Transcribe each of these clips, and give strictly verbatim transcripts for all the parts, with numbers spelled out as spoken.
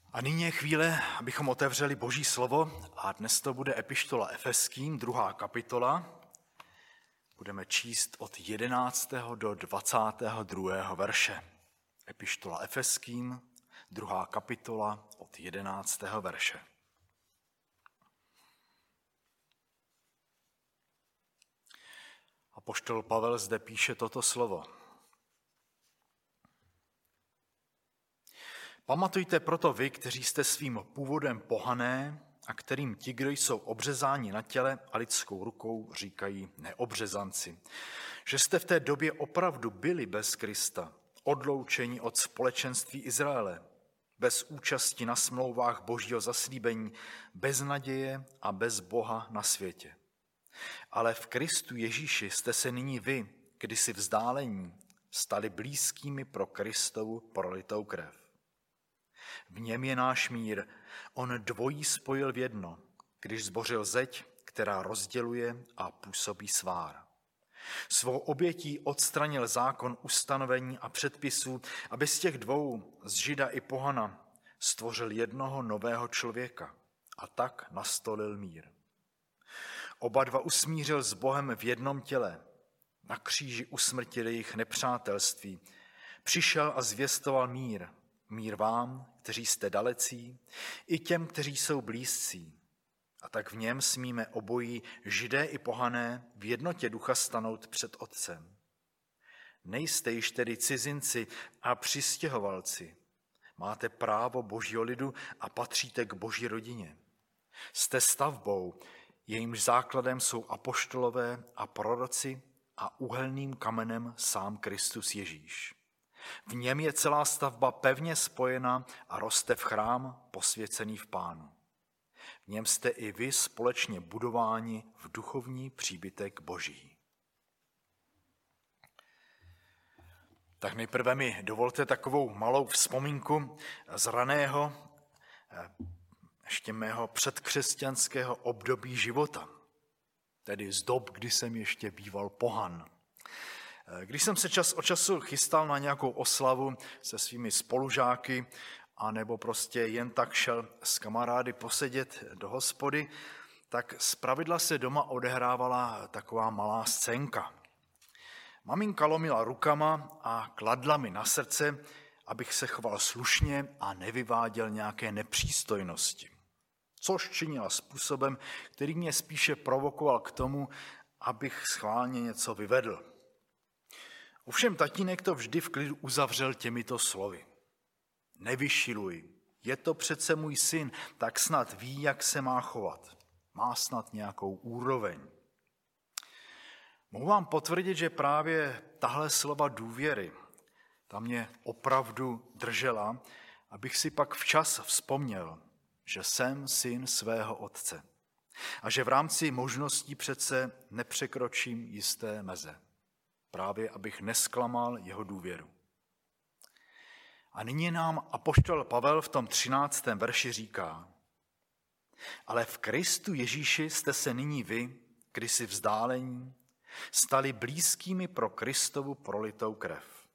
A nyní je chvíle, abychom otevřeli Boží slovo a dnes to bude epištola Efeským, druhá kapitola. Budeme číst od jedenáctého do dvacátého druhého verše. Epištola Efeským, druhá kapitola od jedenáctého verše. Apoštol Pavel zde píše toto slovo. Pamatujte proto vy, kteří jste svým původem pohané a kterým ti, kdo jsou obřezáni na těle a lidskou rukou, říkají neobřezanci, že jste v té době opravdu byli bez Krista, odloučeni od společenství Izraele, bez účasti na smlouvách Božího zaslíbení, bez naděje a bez Boha na světě. Ale v Kristu Ježíši jste se nyní vy, kdysi vzdálení, stali blízkými pro Kristovu prolitou krev. V něm je náš mír, on dvojí spojil v jedno, když zbořil zeď, která rozděluje a působí svár. Svou obětí odstranil zákon ustanovení a předpisů, aby z těch dvou, z Žida i pohana, stvořil jednoho nového člověka a tak nastolil mír. Oba dva usmířil s Bohem v jednom těle, na kříži usmrtil jejich nepřátelství, přišel a zvěstoval mír, mír vám, kteří jste dalecí, i těm, kteří jsou blízcí. A tak v něm smíme obojí, Židé i pohané, v jednotě ducha stanout před Otcem. Nejste již tedy cizinci a přistěhovalci. Máte právo Božího lidu a patříte k Boží rodině. Jste stavbou, jejímž základem jsou apoštolové a proroci a úhelným kamenem sám Kristus Ježíš. V něm je celá stavba pevně spojena a roste v chrám posvěcený v Pánu. V něm jste i vy společně budováni v duchovní příbytek Boží. Tak nejprve mi dovolte takovou malou vzpomínku z raného, ještě mého předkřesťanského období života, tedy z dob, kdy jsem ještě býval pohan. Když jsem se čas od času chystal na nějakou oslavu se svými spolužáky, anebo prostě jen tak šel s kamarády posedět do hospody, tak zpravidla se doma odehrávala taková malá scénka. Maminka lomila rukama a kladla mi na srdce, abych se choval slušně a nevyváděl nějaké nepřístojnosti. Což činila způsobem, který mě spíše provokoval k tomu, abych schválně něco vyvedl. Ovšem tatínek to vždy v klidu uzavřel těmito slovy. Nevyšiluj, je to přece můj syn, tak snad ví, jak se má chovat. Má snad nějakou úroveň. Mohu vám potvrdit, že právě tahle slova důvěry, ta mě opravdu držela, abych si pak včas vzpomněl, že jsem syn svého otce a že v rámci možností přece nepřekročím jisté meze. Právě abych nesklamal jeho důvěru. A nyní nám apoštol Pavel v tom třináctém verši říká: ale v Kristu Ježíši jste se nyní vy, kdysi vzdálení, stali blízkými pro Kristovu prolitou krev.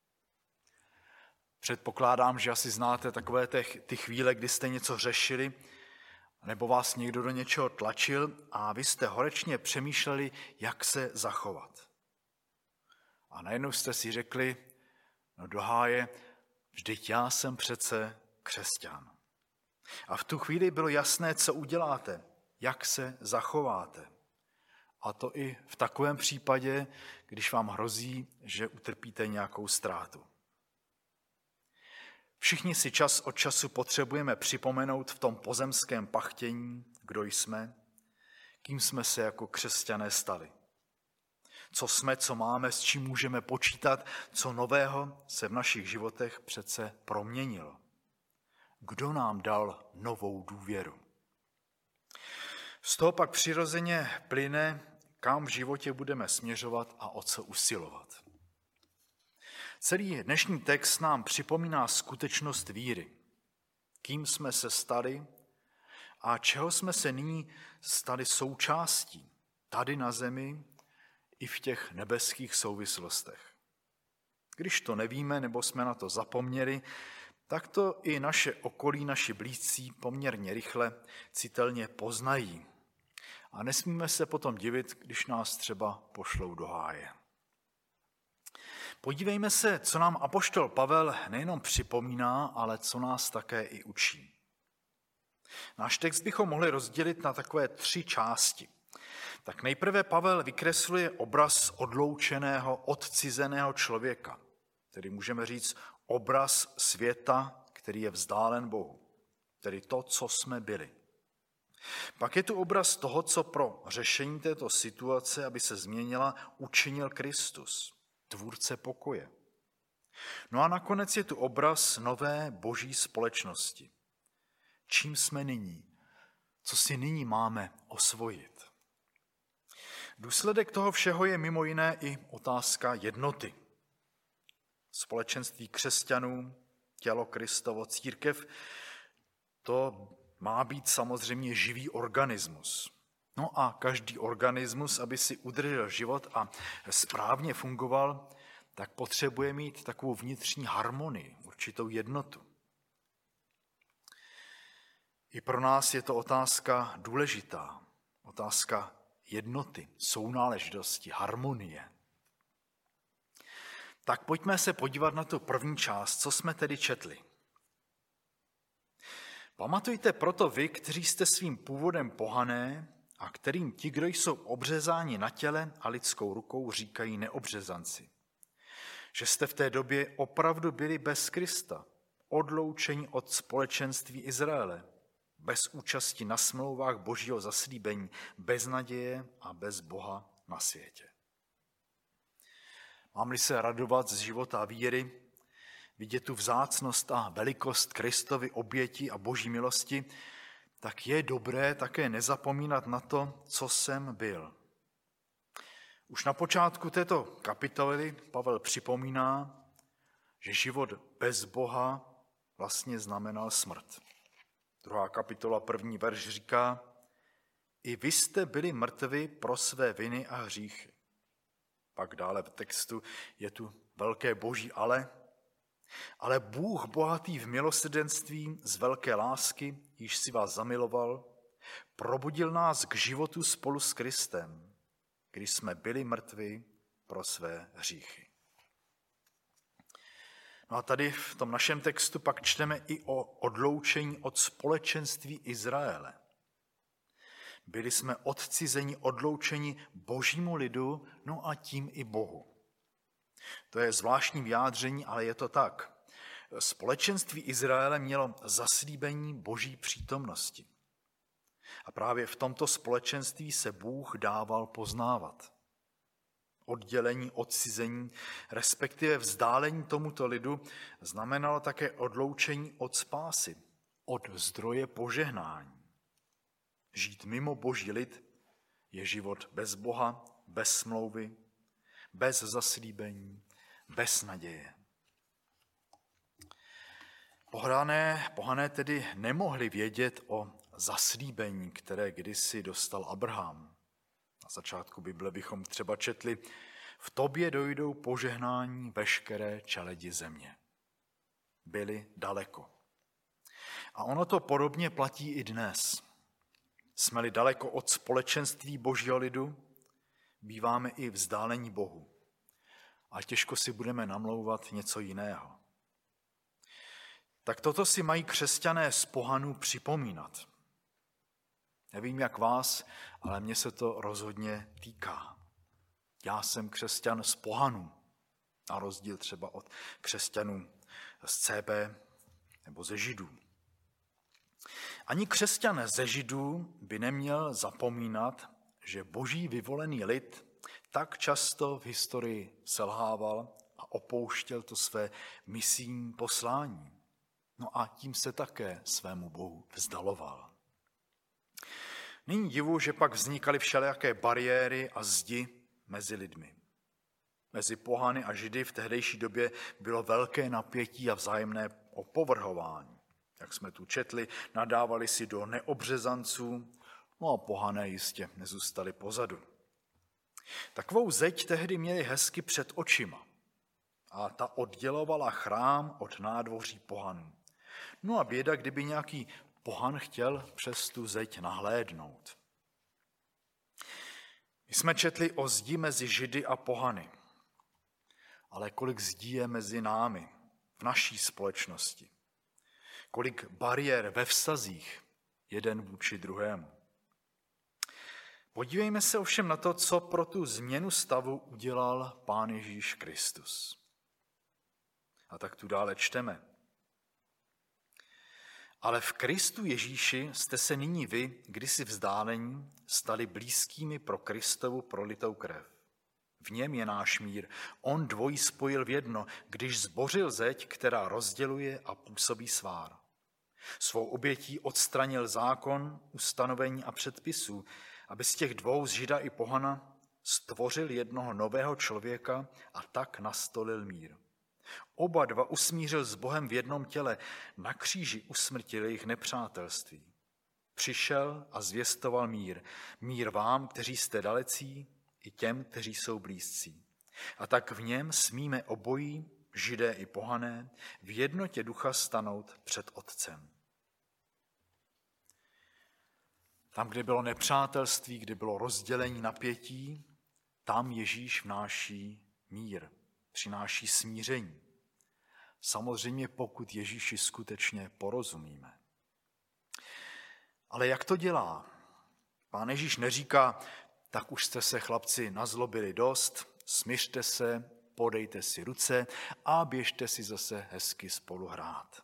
Předpokládám, že asi znáte takové ty chvíle, kdy jste něco řešili, nebo vás někdo do něčeho tlačil a vy jste horečně přemýšleli, jak se zachovat. A najednou jste si řekli, no do háje, vždyť já jsem přece křesťan. A v tu chvíli bylo jasné, co uděláte, jak se zachováte. A to i v takovém případě, když vám hrozí, že utrpíte nějakou ztrátu. Všichni si čas od času potřebujeme připomenout v tom pozemském pachtění, kdo jsme, kým jsme se jako křesťané stali. Co jsme, co máme, s čím můžeme počítat, co nového se v našich životech přece proměnilo. Kdo nám dal novou důvěru? Z toho pak přirozeně plyne, kam v životě budeme směřovat a o co usilovat. Celý dnešní text nám připomíná skutečnost víry. Kým jsme se stali a čeho jsme se nyní stali součástí tady na zemi i v těch nebeských souvislostech. Když to nevíme nebo jsme na to zapomněli, tak to i naše okolí, naši blízcí poměrně rychle citelně poznají. A nesmíme se potom divit, když nás třeba pošlou do háje. Podívejme se, co nám apoštol Pavel nejenom připomíná, ale co nás také i učí. Náš text bychom mohli rozdělit na takové tři části. Tak nejprve Pavel vykresluje obraz odloučeného, odcizeného člověka, tedy můžeme říct obraz světa, který je vzdálen Bohu, tedy to, co jsme byli. Pak je tu obraz toho, co pro řešení této situace, aby se změnila, učinil Kristus, tvůrce pokoje. No a nakonec je tu obraz nové boží společnosti. Čím jsme nyní? Co si nyní máme osvojit? Důsledek toho všeho je mimo jiné i otázka jednoty. Společenství křesťanů, tělo Kristovo, církev, to má být samozřejmě živý organismus. No a každý organismus, aby si udržel život a správně fungoval, tak potřebuje mít takovou vnitřní harmonii, určitou jednotu. I pro nás je to otázka důležitá, otázka jednoty, sounáležitosti, harmonie. Tak pojďme se podívat na tu první část, co jsme tedy četli. Pamatujte proto vy, kteří jste svým původem pohané a kterým ti, kdo jsou obřezáni na těle a lidskou rukou, říkají neobřezanci. Že jste v té době opravdu byli bez Krista, odloučeni od společenství Izraele, bez účasti na smlouvách božího zaslíbení, bez naděje a bez Boha na světě. Mám-li se radovat z života víry, vidět tu vzácnost a velikost Kristovy oběti a boží milosti, tak je dobré také nezapomínat na to, co jsem byl. Už na počátku této kapitoly Pavel připomíná, že život bez Boha vlastně znamenal smrt. Druhá kapitola, první verš říká, i vy jste byli mrtvi pro své viny a hříchy. Pak dále v textu je tu velké boží ale, ale Bůh bohatý v milosrdenství z velké lásky, již si vás zamiloval, probudil nás k životu spolu s Kristem, když jsme byli mrtvi pro své hříchy. No a tady v tom našem textu pak čteme i o odloučení od společenství Izraele. Byli jsme odcizeni, odloučeni božímu lidu, no a tím i Bohu. To je zvláštní vyjádření, ale je to tak. Společenství Izraele mělo zaslíbení boží přítomnosti. A právě v tomto společenství se Bůh dával poznávat. Oddělení, odcizení, respektive vzdálení tomuto lidu znamenalo také odloučení od spásy, od zdroje požehnání. Žít mimo boží lid je život bez Boha, bez smlouvy, bez zaslíbení, bez naděje. Pohané, pohané tedy nemohli vědět o zaslíbení, které kdysi dostal Abraham. Na začátku Bible bychom třeba četli, v tobě dojdou požehnání veškeré čeledi země. Byli daleko. A ono to podobně platí i dnes. Jsme-li daleko od společenství božího lidu, býváme i vzdálení Bohu. A těžko si budeme namlouvat něco jiného. Tak toto si mají křesťané z pohanů připomínat. Nevím, jak vás, ale mně se to rozhodně týká. Já jsem křesťan z pohanů, na rozdíl třeba od křesťanů z C B nebo ze Židů. Ani křesťan ze Židů by neměl zapomínat, že boží vyvolený lid tak často v historii selhával a opouštěl to své misijní poslání. No a tím se také svému Bohu vzdaloval. Není divu, že pak vznikaly všelijaké bariéry a zdi mezi lidmi. Mezi pohany a Židy v tehdejší době bylo velké napětí a vzájemné opovrhování. Jak jsme tu četli, nadávali si do neobřezanců, no a pohané jistě nezůstali pozadu. Takovou zeď tehdy měli hezky před očima a ta oddělovala chrám od nádvoří pohanů. No a běda, kdyby nějaký pohan chtěl přes tu zeď nahlédnout. My jsme četli o zdi mezi Židy a pohany, ale kolik zdí je mezi námi, v naší společnosti. Kolik bariér ve vztazích jeden vůči druhému. Podívejme se ovšem na to, co pro tu změnu stavu udělal Pán Ježíš Kristus. A tak tu dále čteme. Ale v Kristu Ježíši jste se nyní vy, kdysi vzdálení, stali blízkými pro Kristovu prolitou krev. V něm je náš mír. On dvojí spojil v jedno, když zbořil zeď, která rozděluje a působí svár. Svou obětí odstranil zákon, ustanovení a předpisů, aby z těch dvou, z Žida i pohana, stvořil jednoho nového člověka a tak nastolil mír. Oba dva usmířil s Bohem v jednom těle, na kříži usmrtil jejich nepřátelství. Přišel a zvěstoval mír. Mír vám, kteří jste dalecí, i těm, kteří jsou blízcí. A tak v něm smíme obojí, Židé i pohané, v jednotě ducha stanout před Otcem. Tam, kde bylo nepřátelství, kde bylo rozdělení, napětí, tam Ježíš vnáší mír, přináší smíření. Samozřejmě pokud Ježíši skutečně porozumíme. Ale jak to dělá? Pán Ježíš neříká, tak už jste se chlapci nazlobili dost, smířte se, podejte si ruce a běžte si zase hezky spolu hrát.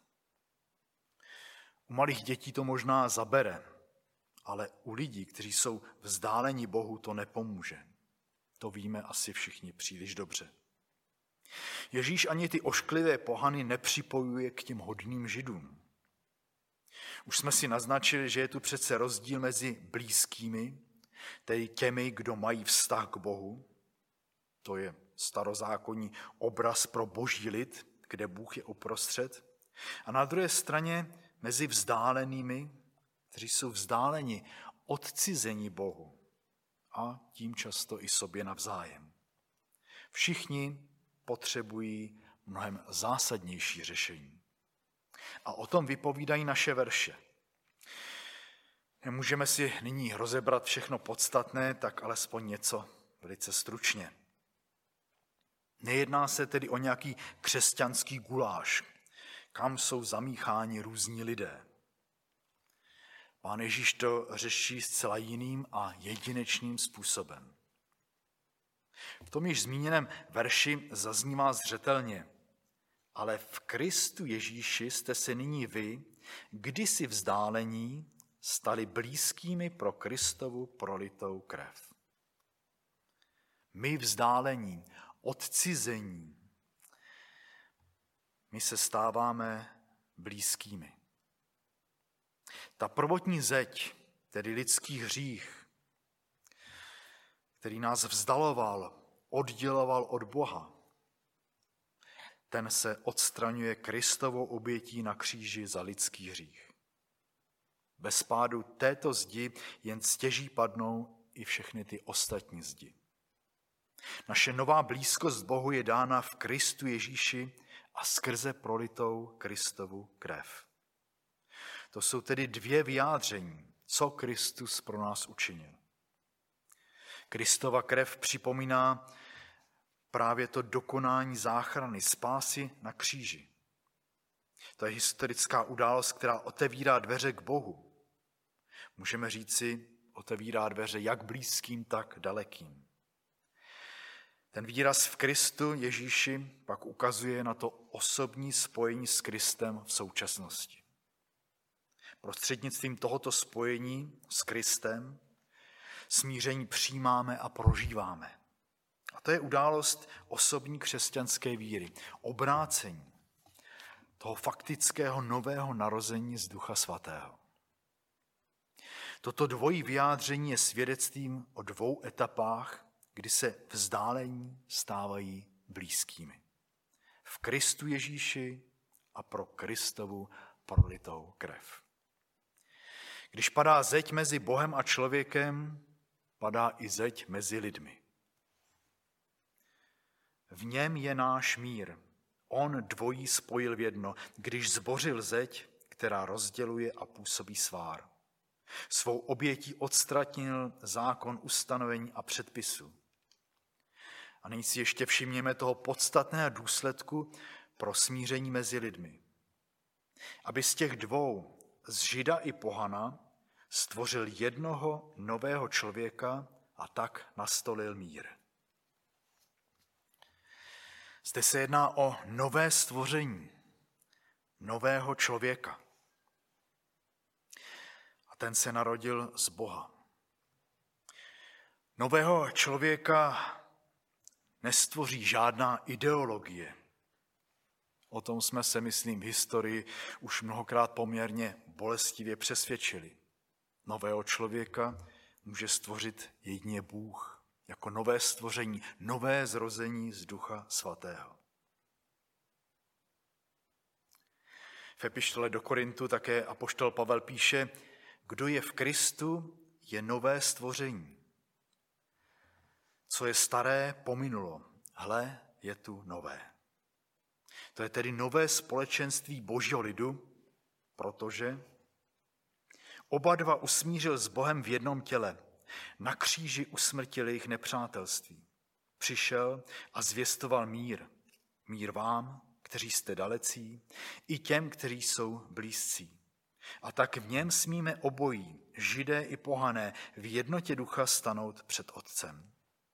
U malých dětí to možná zabere, ale u lidí, kteří jsou vzdáleni Bohu, to nepomůže. To víme asi všichni příliš dobře. Ježíš ani ty ošklivé pohany nepřipojuje k těm hodným Židům. Už jsme si naznačili, že je tu přece rozdíl mezi blízkými, tedy těmi, kdo mají vztah k Bohu. To je starozákonní obraz pro boží lid, kde Bůh je uprostřed. A na druhé straně mezi vzdálenými, kteří jsou vzdáleni, odcizení Bohu a tím často i sobě navzájem. Všichni potřebují mnohem zásadnější řešení. A o tom vypovídají naše verše. Nemůžeme si nyní rozebrat všechno podstatné, tak alespoň něco velice stručně. Nejedná se tedy o nějaký křesťanský guláš, kam jsou zamícháni různí lidé. Pán Ježíš to řeší zcela jiným a jedinečným způsobem. V tom již zmíněném verši zaznívá zřetelně, ale v Kristu Ježíši jste se nyní vy, kdysi vzdálení, stali blízkými pro Kristovu prolitou krev. My vzdálení, odcizení, my se stáváme blízkými. Ta prvotní zeď, tedy lidský hřích, který nás vzdaloval, odděloval od Boha, ten se odstraňuje Kristovou obětí na kříži za lidský hřích. Bez pádu této zdi jen stěží padnou i všechny ty ostatní zdi. Naše nová blízkost Bohu je dána v Kristu Ježíši a skrze prolitou Kristovu krev. To jsou tedy dvě vyjádření, co Kristus pro nás učinil. Kristova krev připomíná právě to dokonání záchrany, spásy na kříži. To je historická událost, která otevírá dveře k Bohu. Můžeme říci, otevírá dveře jak blízkým, tak dalekým. Ten výraz v Kristu Ježíši pak ukazuje na to osobní spojení s Kristem v současnosti. Prostřednictvím tohoto spojení s Kristem smíření přijímáme a prožíváme. A to je událost osobní křesťanské víry, obrácení toho faktického nového narození z Ducha Svatého. Toto dvojí vyjádření je svědectvím o dvou etapách, kdy se vzdálení stávají blízkými. V Kristu Ježíši a pro Kristovu prolitou krev. Když padá zeď mezi Bohem a člověkem, padá i zeď mezi lidmi. V něm je náš mír. On dvojí spojil v jedno, když zbořil zeď, která rozděluje a působí svár. Svou obětí odstranil zákon ustanovení a předpisu. A nyní si ještě všimněme toho podstatného důsledku pro smíření mezi lidmi. Aby z těch dvou, z Žida i pohana, stvořil jednoho nového člověka a tak nastolil mír. Zde se jedná o nové stvoření, nového člověka. A ten se narodil z Boha. Nového člověka nestvoří žádná ideologie. O tom jsme se, myslím, v historii už mnohokrát poměrně bolestivě přesvědčili. Nového člověka může stvořit jedině Bůh, jako nové stvoření, nové zrození z Ducha Svatého. V epištole do Korintu také apoštol Pavel píše, kdo je v Kristu, je nové stvoření. Co je staré, pominulo. Hle, je tu nové. To je tedy nové společenství Božího lidu, protože oba dva usmířil s Bohem v jednom těle. Na kříži usmrtili jejich nepřátelství. Přišel a zvěstoval mír. Mír vám, kteří jste dalecí, i těm, kteří jsou blízcí. A tak v něm smíme obojí, Židé i pohané, v jednotě ducha stanout před Otcem.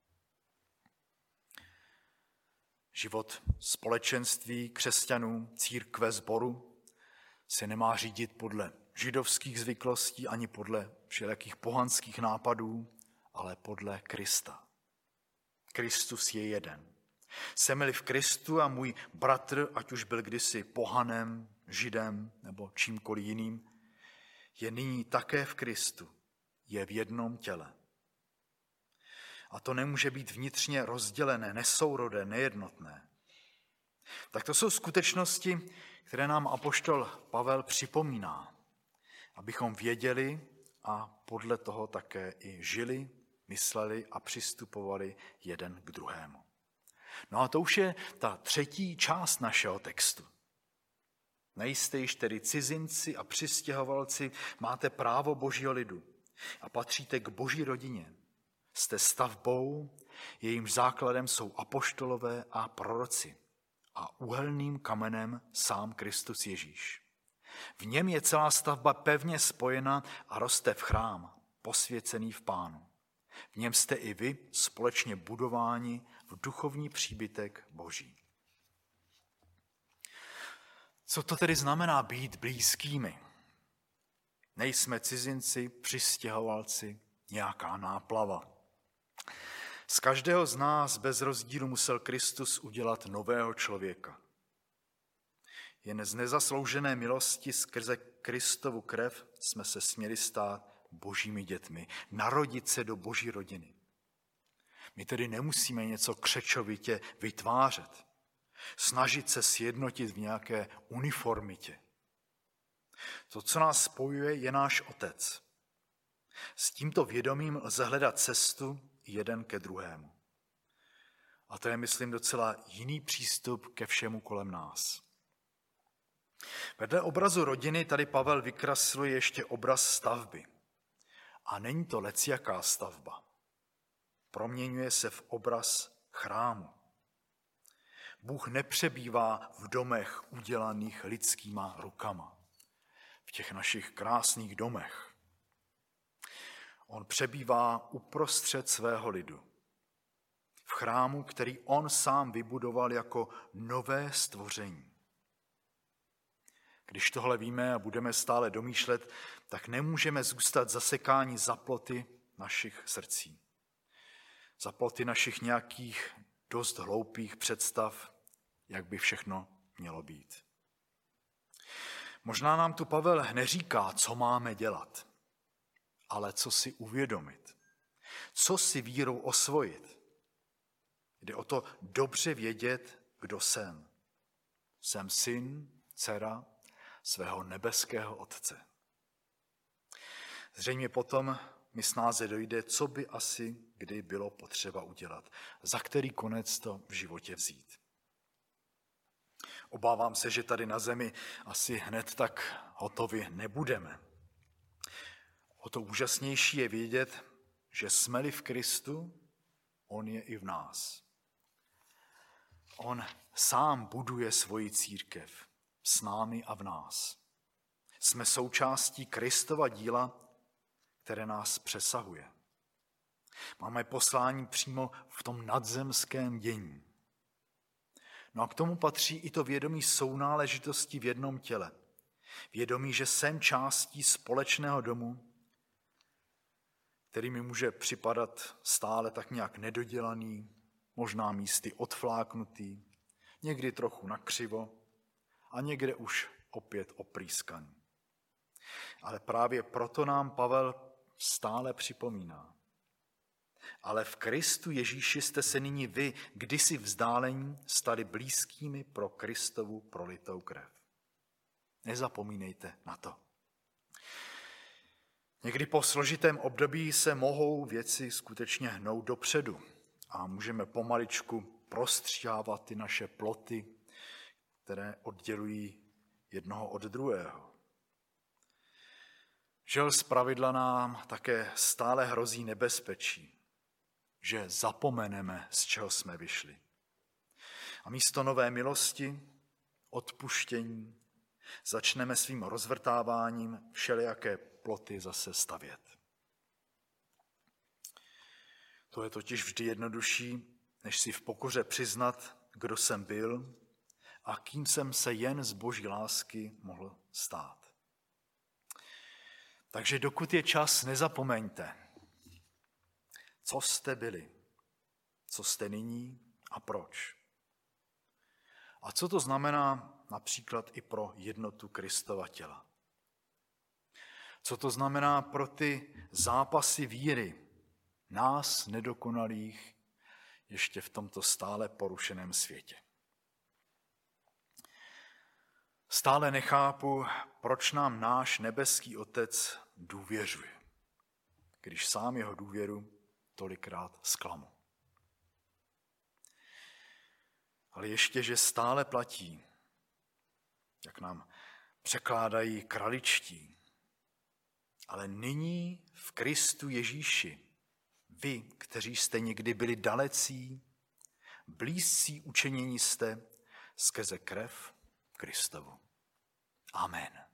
Život společenství křesťanů, církve, sboru se nemá řídit podle židovských zvyklostí ani podle všelijakých pohanských nápadů, ale podle Krista. Kristus je jeden. Jsem-li v Kristu a můj bratr, ať už byl kdysi pohanem, židem nebo čímkoliv jiným, je nyní také v Kristu, je v jednom těle. A to nemůže být vnitřně rozdělené, nesourodé, nejednotné. Tak to jsou skutečnosti, které nám apoštol Pavel připomíná, abychom věděli a podle toho také i žili, mysleli a přistupovali jeden k druhému. No a to už je ta třetí část našeho textu. Nejste již tedy cizinci a přistěhovalci, máte právo Božího lidu a patříte k Boží rodině. Jste stavbou, jejímž základem jsou apoštolové a proroci a úhelným kamenem sám Kristus Ježíš. V něm je celá stavba pevně spojena a roste v chrám, posvěcený v Pánu. V něm jste i vy společně budováni v duchovní příbytek Boží. Co to tedy znamená být blízkými? Nejsme cizinci, přistěhovalci, nějaká náplava. Z každého z nás bez rozdílu musel Kristus udělat nového člověka. Jen z nezasloužené milosti skrze Kristovu krev jsme se směli stát Božími dětmi, narodit se do Boží rodiny. My tedy nemusíme něco křečovitě vytvářet, snažit se sjednotit v nějaké uniformitě. To, co nás spojuje, je náš Otec. S tímto vědomím lze hledat cestu jeden ke druhému. A to je, myslím, docela jiný přístup ke všemu kolem nás. Vedle obrazu rodiny tady Pavel vykresluje ještě obraz stavby. A není to lecjaká stavba. Proměňuje se v obraz chrámu. Bůh nepřebývá v domech udělaných lidskýma rukama, v těch našich krásných domech. On přebývá uprostřed svého lidu. V chrámu, který on sám vybudoval jako nové stvoření. Když tohle víme a budeme stále domýšlet, tak nemůžeme zůstat zasekáni za ploty našich srdcí. Za ploty našich nějakých dost hloupých představ, jak by všechno mělo být. Možná nám tu Pavel neříká, co máme dělat, ale co si uvědomit, co si vírou osvojit. Jde o to dobře vědět, kdo jsem. Jsem syn, dcera svého nebeského Otce. Zřejmě potom mi snáze dojde, co by asi kdy bylo potřeba udělat, za který konec to v životě vzít. Obávám se, že tady na zemi asi hned tak hotovi nebudeme. O to úžasnější je vědět, že jsme-li v Kristu, on je i v nás. On sám buduje svoji církev s námi a v nás. Jsme součástí Kristova díla, které nás přesahuje. Máme poslání přímo v tom nadzemském dění. No a k tomu patří i to vědomí sounáležitosti v jednom těle. Vědomí, že jsem částí společného domu, který mi může připadat stále tak nějak nedodělaný, možná místy odfláknutý, někdy trochu nakřivo a někde už opět oprýskaný. Ale právě proto nám Pavel stále připomíná. Ale v Kristu Ježíši jste se nyní vy, kdysi vzdálení, stali blízkými pro Kristovu prolitou krev. Nezapomínejte na to. Někdy po složitém období se mohou věci skutečně hnout dopředu a můžeme pomaličku prostříhávat ty naše ploty, které oddělují jednoho od druhého. Žel zpravidla nám také stále hrozí nebezpečí, že zapomeneme, z čeho jsme vyšli. A místo nové milosti, odpuštění, začneme svým rozvrtáváním všelijaké ploty zase stavět. To je totiž vždy jednodušší, než si v pokoře přiznat, kdo jsem byl a kým jsem se jen z boží lásky mohl stát. Takže dokud je čas, nezapomeňte, co jste byli, co jste nyní a proč. A co to znamená například i pro jednotu Kristova těla. Co to znamená pro ty zápasy víry, nás nedokonalých, ještě v tomto stále porušeném světě. Stále nechápu, proč nám náš nebeský Otec důvěřuje, když sám jeho důvěru tolikrát zklamu. Ale ještě, že stále platí, jak nám překládají kraličtí, ale nyní v Kristu Ježíši, vy, kteří jste někdy byli dalecí, blízcí učinění jste skrze krev Kristovu. Amen.